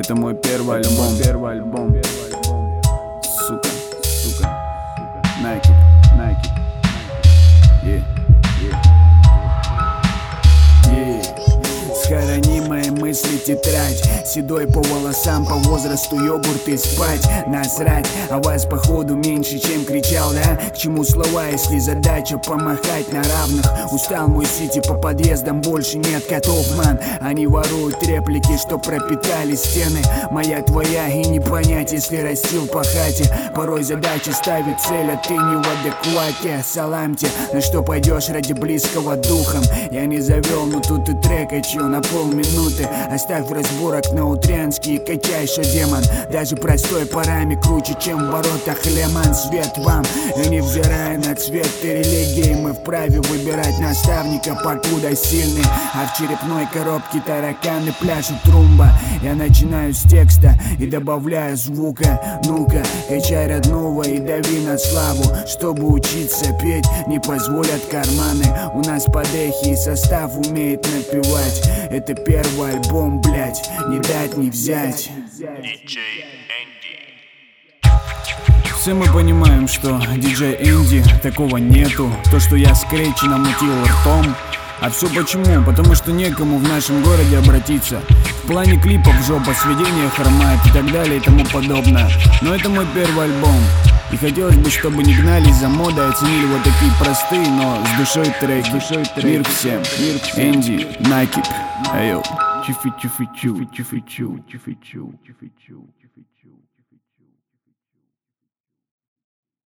Это мой первый альбом. Сука. Nike. Схорони мои мысли тетрадь, седой по волосам, по возрасту йогурт и спать. Насрать, а вас походу меньше, чем кричал, да? К чему слова, если задача помахать на равных? Устал мой сити, по подъездам больше нет котов, ман. Они воруют реплики, что пропитали стены. Моя твоя и не понять, если растил по хате. Порой задача ставит цель, а ты не в адеквате. Саламте, на что пойдешь ради близкого духом? Я не завел, но тут и трек хочу на полминуты. Оставь разборок на утрянский, качай, шо демон. Даже простой парами круче, чем в воротах леман. Свет вам, и невзирая на цвет и религии, мы вправе выбирать наставника, покуда сильный. А в черепной коробке тараканы пляшут румба. Я начинаю с текста и добавляю звука. Ну-ка, качай родного и дави на славу. Чтобы учиться петь, не позволят карманы. У нас подехи и состав умеет напевать. Это первый альбом, блять, не дать не взять. Все мы понимаем, что диджей Энди такого нету. То, что я скретчи намутил ртом. А все почему? Потому что некому в нашем городе обратиться. В плане клипов жопа, сведения хромает и так далее и тому подобное. Но это мой первый альбом. И хотелось бы, чтобы не гнались за модой, оценили вот такие простые, но с душой треки. Мир всем. Энди, Nike. Айо. Чифи-чифи-чу.